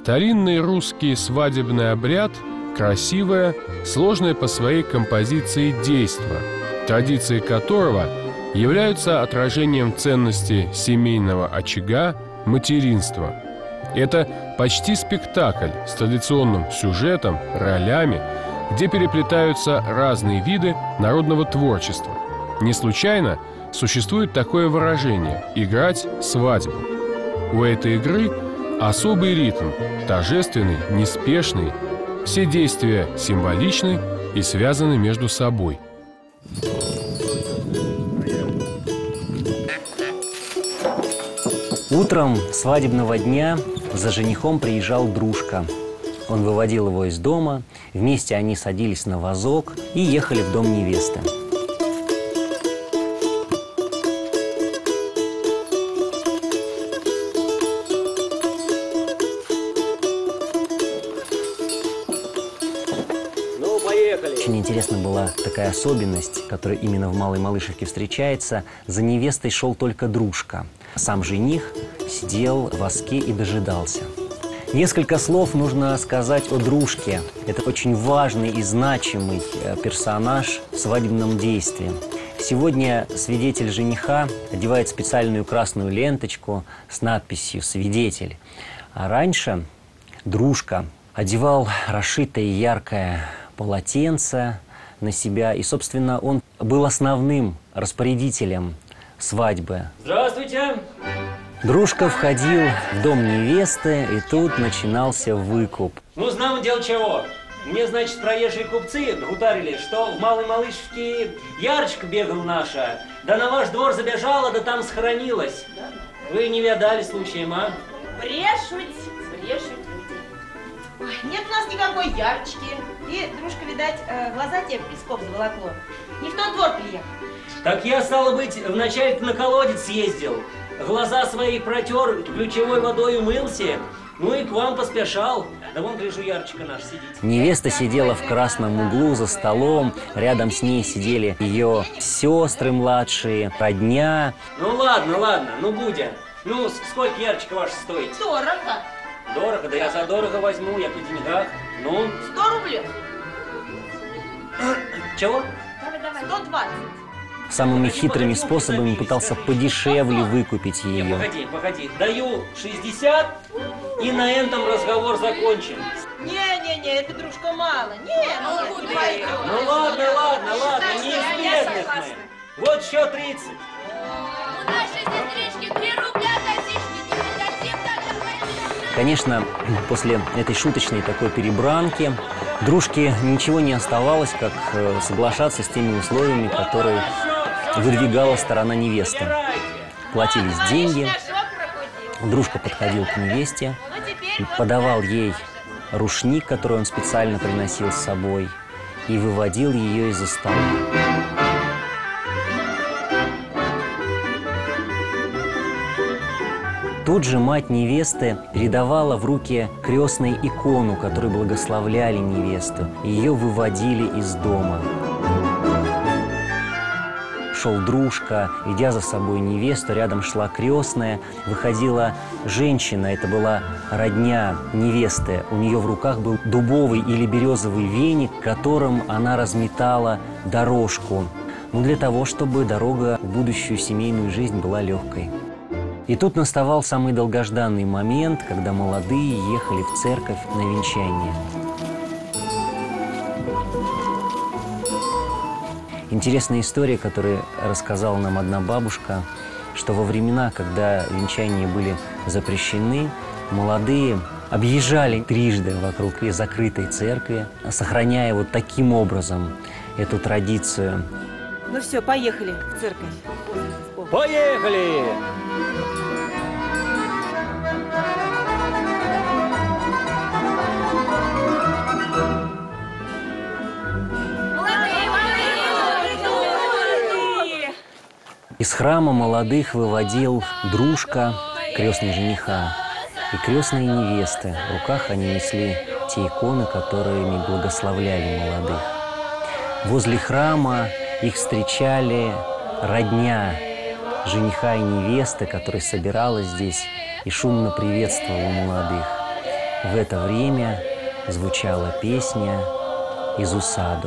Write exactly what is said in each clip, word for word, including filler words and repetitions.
Старинный русский свадебный обряд – красивое, сложное по своей композиции действо, традиции которого являются отражением ценности семейного очага, материнства. Это почти спектакль с традиционным сюжетом, ролями, где переплетаются разные виды народного творчества. Не случайно существует такое выражение – «играть свадьбу». У этой игры особый ритм, торжественный, неспешный. Все действия символичны и связаны между собой. Утром свадебного дня за женихом приезжал дружка. Он выводил его из дома, вместе они садились на вазок и ехали в дом невесты. Ну, поехали! Очень интересна была такая особенность, которая именно в Малой Малышевке встречается. За невестой шел только дружка. Сам жених сидел в воске и дожидался. Несколько слов нужно сказать о дружке. Это очень важный и значимый персонаж в свадебном действии. Сегодня свидетель жениха одевает специальную красную ленточку с надписью «Свидетель». А раньше дружка одевал расшитое яркое полотенце на себя. И, собственно, он был основным распорядителем свадьбы. Здравствуйте! Дружка входил в дом невесты, и тут начинался выкуп. Ну, знамо дело чего. Мне, значит, проезжие купцы гутарили, что в Малой Малышевке Ярочка бегала наша, да на ваш двор забежала, да там схоронилась. Вы не видали случаем, а? Брешут, брешут люди. Ой, нет у нас никакой Ярочки. И, дружка, видать, глаза тебе песков заволокло. Не в тот двор приехал. Так я, стало быть, вначале на колодец съездил, глаза свои протер, ключевой водой умылся, ну и к вам поспешал. Да вон, гляжу, Ярочка наша сидит. Невеста сидела в красном углу за столом, рядом с ней сидели ее сестры младшие, родня. Ну ладно, ладно, ну будем. Ну, сколько Ярочка ваша стоит? Дорого. Дорого? Да я за дорого возьму, я при деньгах. Ну? Сто рублей. Чего? Сто двадцать. Самыми хитрыми способами пытался подешевле выкупить Не, ее. погоди, погоди. Даю шестьдесят, и на этом разговор закончен. Не-не-не, это, дружка, мало. Не, ну, не пойдет. Ну ладно, ладно, ладно, не из бедных мы. Вот еще тридцать. У нашей сестрички три рубля косички не дадим, так. Конечно, после этой шуточной такой перебранки дружке ничего не оставалось, как соглашаться с теми условиями, которые выдвигала сторона невесты. Платились деньги, дружка подходил к невесте, подавал ей рушник, который он специально приносил с собой, и выводил ее из-за стола. Тут же мать невесты передавала в руки крестной икону, которой благословляли невесту. Ее выводили из дома. Шел дружка, ведя за собой невесту, рядом шла крестная, выходила женщина, это была родня невесты. У нее в руках был дубовый или березовый веник, которым она разметала дорожку, ну, для того, чтобы дорога в будущую семейную жизнь была легкой. И тут наставал самый долгожданный момент, когда молодые ехали в церковь на венчание. Интересная история, которую рассказала нам одна бабушка, что во времена, когда венчания были запрещены, молодые объезжали трижды вокруг закрытой церкви, сохраняя вот таким образом эту традицию. Ну все, поехали в церковь. Поехали! Из храма молодых выводил дружка, крестный жениха, и крестные невесты. В руках они несли те иконы, которыми благословляли молодых. Возле храма их встречали родня жениха и невесты, которая собиралась здесь и шумно приветствовала молодых. В это время звучала песня из усаду.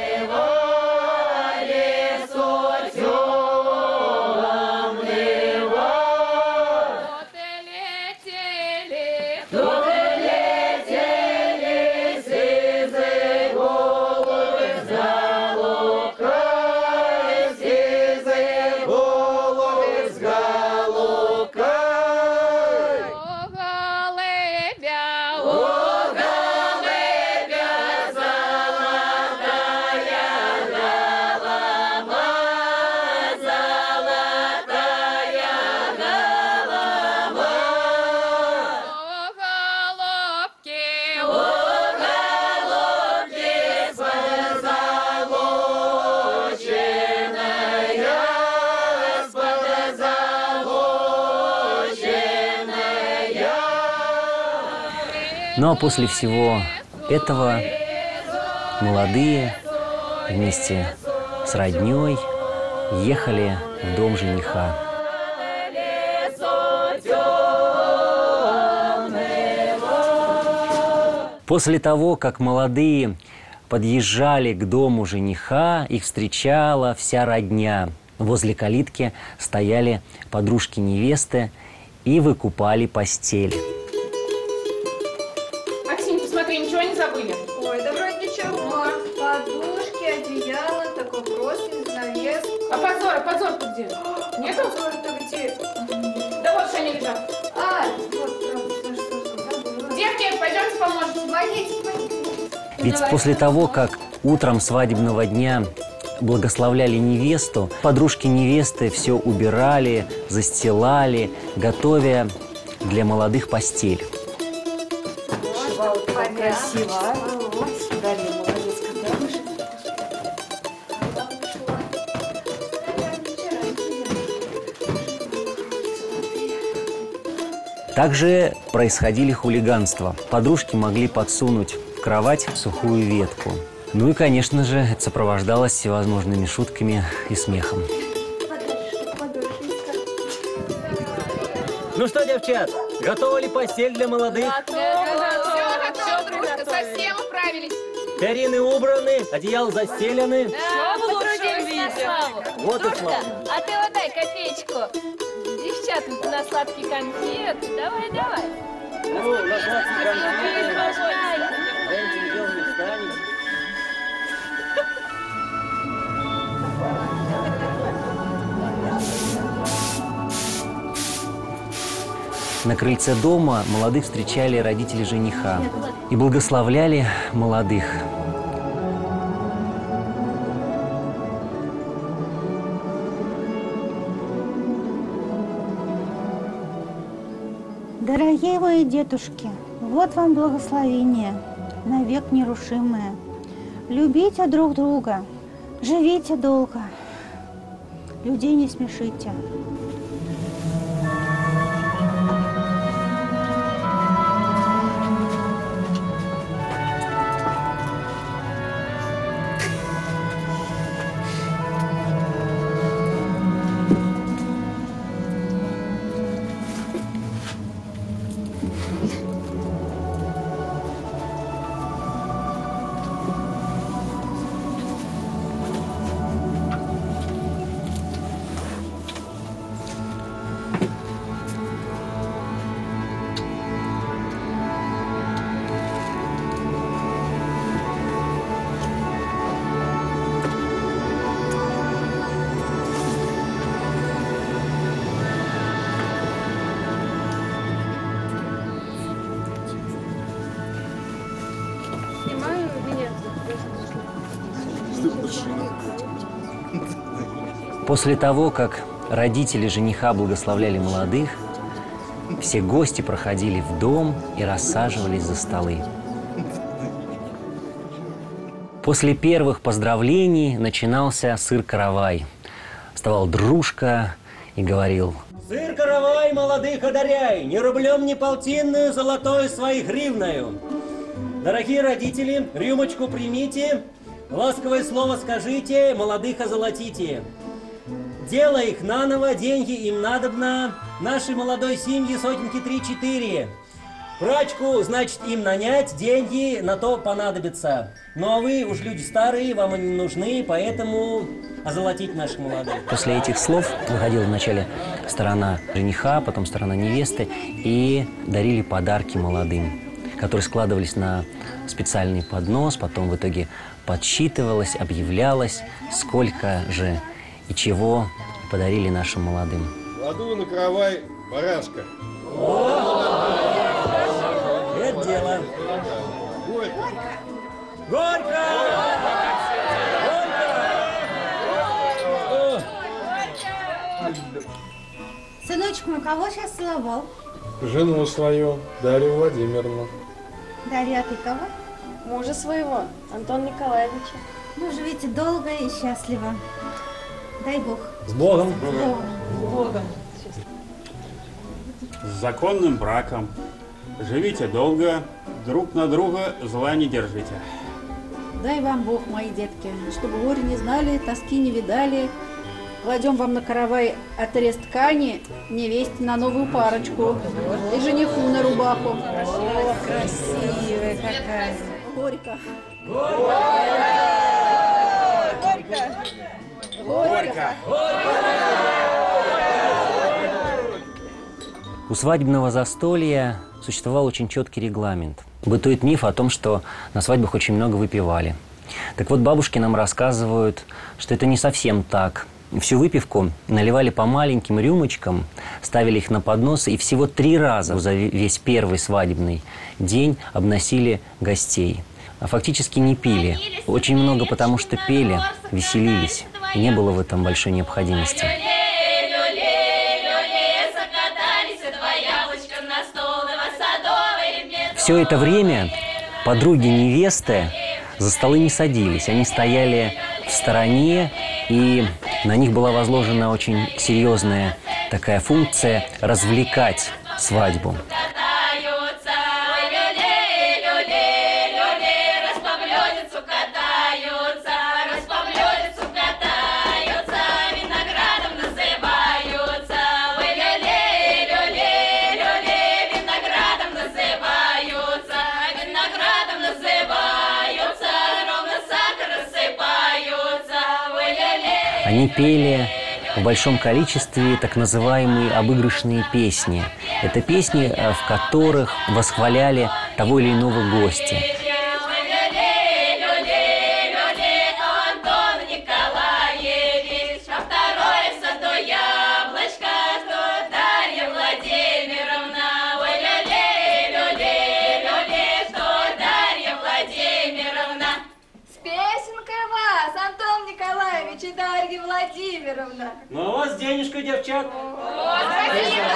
Ну а после всего этого молодые вместе с роднёй ехали в дом жениха. После того, как молодые подъезжали к дому жениха, их встречала вся родня. Возле калитки стояли подружки невесты и выкупали постель. Ничего не забыли? Ой, да вроде ничего. Подушки, одеяло, такой простынь, занавес. А подзор, подзор-то где? Нету? Подзор-то где? Да вот, что они лежат. А, вот, вот, девки, пойдемте поможете. Помогите, помогите. Ведь после того, как утром свадебного дня благословляли невесту, подружки невесты все убирали, застилали, готовя для молодых постель. Красиво, а? Дарья, молодец, когда вышли. Также происходили хулиганства. Подружки могли подсунуть в кровать сухую ветку. Ну и, конечно же, это сопровождалось всевозможными шутками и смехом. Ну что, девчат, готова ли постель для молодых? Совсем управились. Перины убраны, одеяла застелены. Да, потрудились на славу. Вот и Душка, славно. а ты вот дай копеечку девчатам на сладкий конфет. Давай, давай. Ну, на сладкий конфет. За этим делом не станем. На крыльце дома молодых встречали родители жениха и благословляли молодых. Дорогие мои детушки, вот вам благословение, навек нерушимое. Любите друг друга, живите долго, людей не смешите. После того, как родители жениха благословляли молодых, все гости проходили в дом и рассаживались за столы. После первых поздравлений начинался сыр-каравай. Вставал дружка и говорил: Сыр-каравай молодых одаряй, ни рублем, ни полтинную, золотой своей гривною. Дорогие родители, рюмочку примите, ласковое слово скажите, молодых озолотите. Дело их наново, деньги им надобно, нашей молодой семьи сотеньки три-четыре. Прачку, значит, им нанять, деньги на то понадобятся. Ну а вы уж люди старые, вам они не нужны, поэтому озолотить наших молодых. После этих слов выходила вначале сторона жениха, потом сторона невесты и дарили подарки молодым, которые складывались на специальный поднос, потом в итоге подсчитывалось, объявлялось, сколько же и чего подарили нашим молодым. Кладу на каравай барашка. Это дело. Горько. Горько! Сыночек, ну кого сейчас целовал? Жену свою, Дарью Владимировну. Дарья, а ты кого? Мужа своего, Антона Николаевича. Ну, живите долго и счастливо. Дай Бог. С Богом. С Богом. С Богом. С законным браком. Живите долго, друг на друга зла не держите. Дай вам Бог, мои детки, чтобы горе не знали, тоски не видали. Кладем вам на каравай отрез ткани, невесте на новую парочку и жениху на рубаху. О, красивая какая. Горько. Горько. У свадебного застолья существовал очень четкий регламент. Бытует миф о том, что на свадьбах очень много выпивали. Так вот, бабушки нам рассказывают, что это не совсем так. Всю выпивку наливали по маленьким рюмочкам, ставили их на поднос и всего три раза за весь первый свадебный день обносили гостей. А фактически не пили. Очень много, потому что пели, веселились. И не было в этом большой необходимости. Все это время подруги невесты за столы не садились. Они стояли в стороне, и на них была возложена очень серьезная такая функция – развлекать свадьбу. Они пели в большом количестве так называемые обыгрышные песни. Это песни, в которых восхваляли того или иного гостя. И Дарья Владимировна. Ну, у вас денежка, девчат. О, спасибо.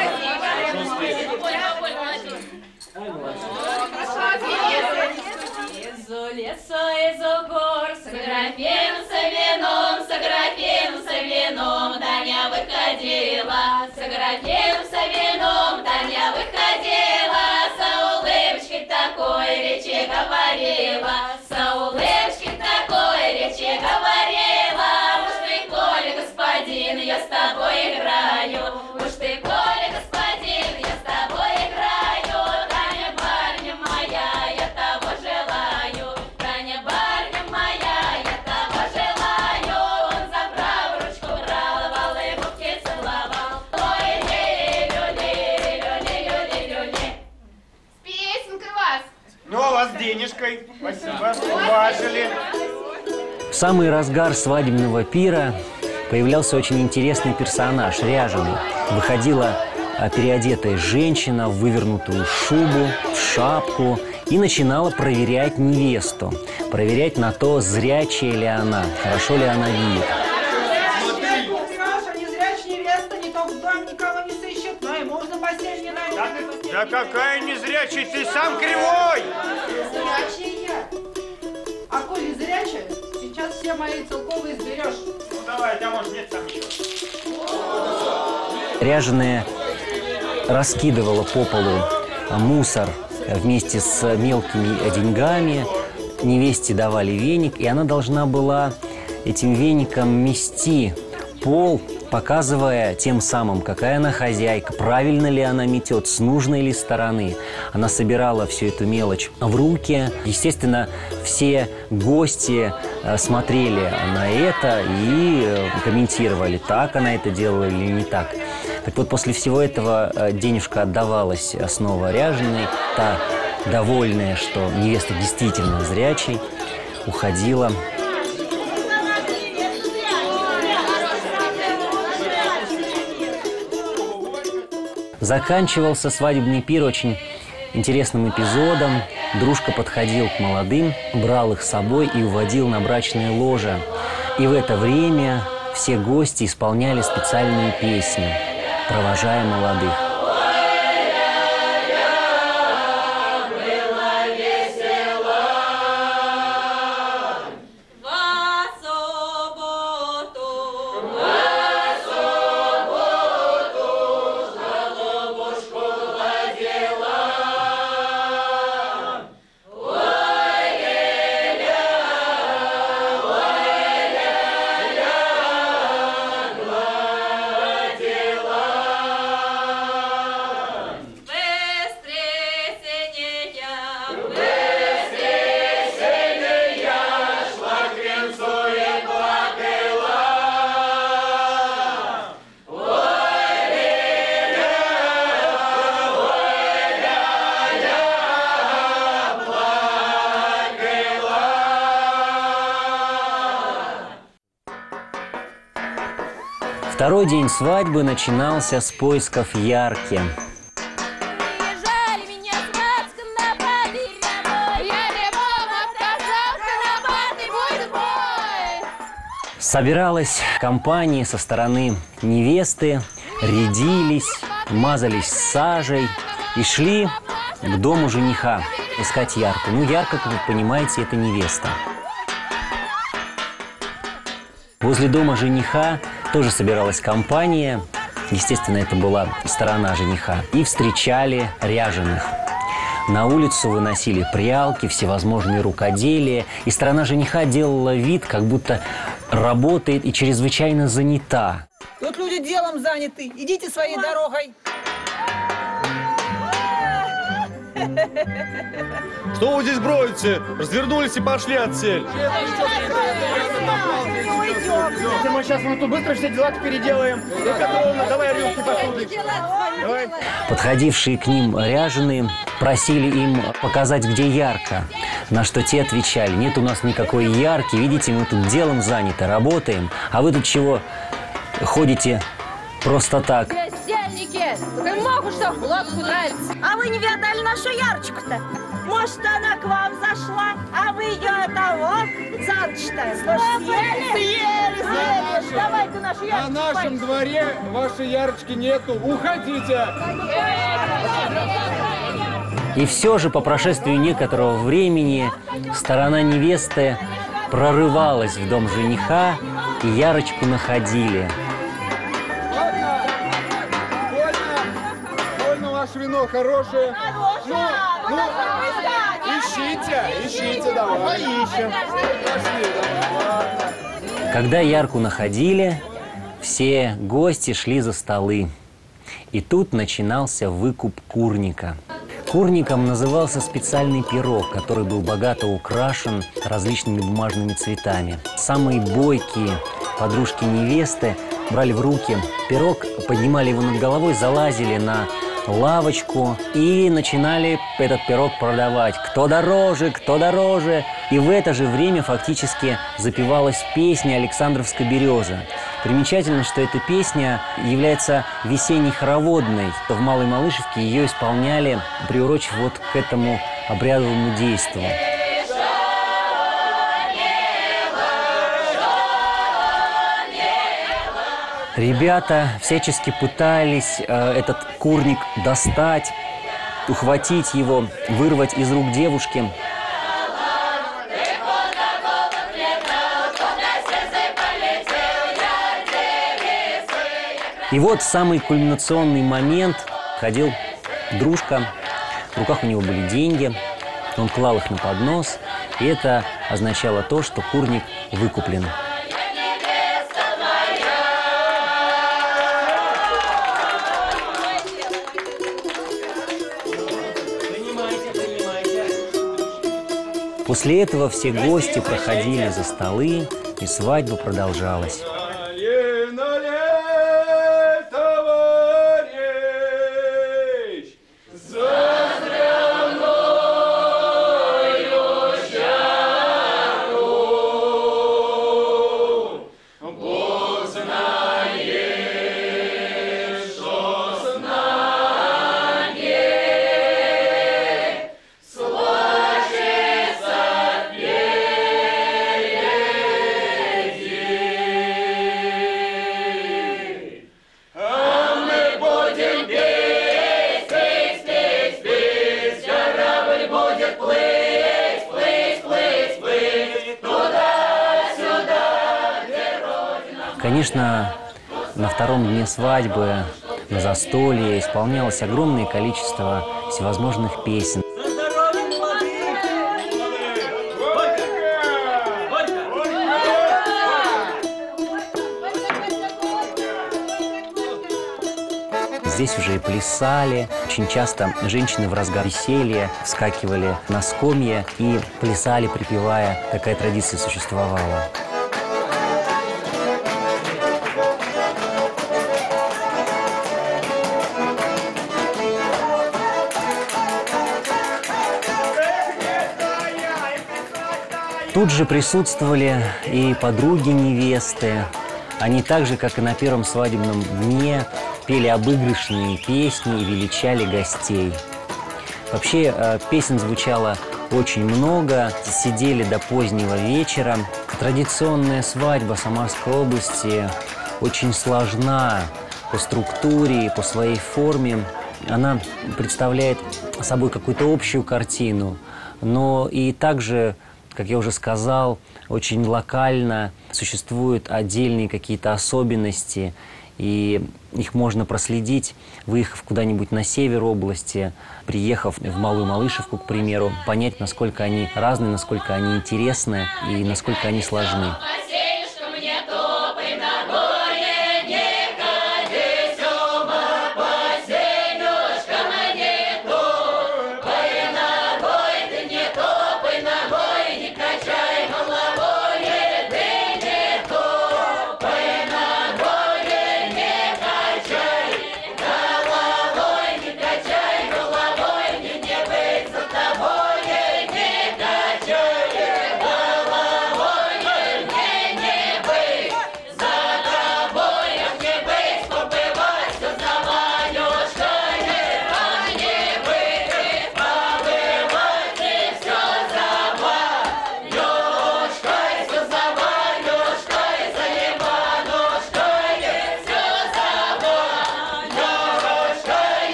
Из леса, из гор, сографемся вином, сографемся вином, Таня выходила, сографемся вином, Таня выходила, со улыбочкой такой речи говорила, со улыбочкой такой речи говорила, уж ты, Коля, господин, я с тобой играю, уж ты, Коля, господин, я с тобой играю, Таня, барыня моя, я того желаю, Таня, барыня моя, я того желаю, он за правую ручку брал, в улыбке целовал, ой, люли, люли, люли, люли. С песенкой вас. Ну, а вас денежкой. Спасибо. Уважили. В самый разгар свадебного пира появлялся очень интересный персонаж – ряженый. Выходила переодетая женщина в вывернутую шубу, в шапку и начинала проверять невесту. Проверять на то, зрячая ли она, хорошо ли она видит. Да какая незрячая, ты сам кривой! Зрячая я. А коли зрячая, сейчас все мои целковые сберешь. Ну давай, да может нет там еще. Ряженая раскидывала по полу мусор вместе с мелкими деньгами. Невесте давали веник, и она должна была этим веником мести пол показывая тем самым, какая она хозяйка, правильно ли она метет, с нужной ли стороны. Она собирала всю эту мелочь в руки. Естественно, все гости смотрели на это и комментировали, так она это делала или не так. Так вот, после всего этого денежка отдавалась снова ряженой. Та, довольная, что невеста действительно зрячей, уходила. Заканчивался свадебный пир очень интересным эпизодом. Дружка подходил к молодым, брал их с собой и уводил на брачное ложе. И в это время все гости исполняли специальную песню, провожая молодых. Второй день свадьбы начинался с поисков Ярки. Собиралась компания со стороны невесты, рядились, мазались сажей и шли к дому жениха искать Ярку. Ну, Ярка, как вы понимаете, это невеста. Возле дома жениха тоже собиралась компания. Естественно, это была сторона жениха. И встречали ряженых. На улицу выносили прялки, всевозможные рукоделия. И сторона жениха делала вид, как будто работает и чрезвычайно занята. Тут люди делом заняты. Идите своей дорогой. Что вы здесь бродите? Развернулись и пошли отсель. Мы сейчас мы тут быстро все дела переделаем. Давай рюмки посуды. Давай. Подходившие к ним ряженые просили им показать, где Ярка. На что те отвечали: нет у нас никакой Ярки, видите, мы тут делом заняты, работаем. А вы тут чего ходите просто так? Могу, что в лодку нравится. А вы не видали нашу Ярочку-то? Может, она к вам зашла, а вы ее того за ночь-то съели? Съели, съели. Давайте нашу Ярочку. На нашем дворе вашей Ярочки нету. Уходите. И все же по прошествию некоторого времени сторона невесты прорывалась в дом жениха, и Ярочку находили. Ваше вино хорошее. Ну, ну, ищите, ищите, давай. Поищем. Когда Ярку находили, все гости шли за столы. И тут начинался выкуп курника. Курником назывался специальный пирог, который был богато украшен различными бумажными цветами. Самые бойкие подружки невесты брали в руки пирог, поднимали его над головой, залазили на лавочку и начинали этот пирог продавать. Кто дороже, кто дороже. И в это же время фактически запевалась песня «Александровская береза». Примечательно, что эта песня является весенней хороводной. В Малой Малышевке ее исполняли, приурочив вот к этому обрядовому действию. Ребята всячески пытались э, этот курник достать, ухватить его, вырвать из рук девушки. И вот самый кульминационный момент. Ходил дружка, в руках у него были деньги, он клал их на поднос, и это означало то, что курник выкуплен. После этого все гости проходили за столы, и свадьба продолжалась. Конечно, на втором дне свадьбы, на застолье исполнялось огромное количество всевозможных песен. Здесь уже и плясали. Очень часто женщины в разгар веселья вскакивали на скамьи и плясали, припевая. Такая традиция существовала. Тут же присутствовали и подруги невесты. Они так же, как и на первом свадебном дне, пели обыгрышные песни и величали гостей. Вообще, песен звучало очень много, сидели до позднего вечера. Традиционная свадьба Самарской области очень сложна по структуре и по своей форме. Она представляет собой какую-то общую картину, но и также, как я уже сказал, очень локально существуют отдельные какие-то особенности, и их можно проследить, выехав куда-нибудь на север области, приехав в Малую Малышевку, к примеру, понять, насколько они разные, насколько они интересны и насколько они сложны.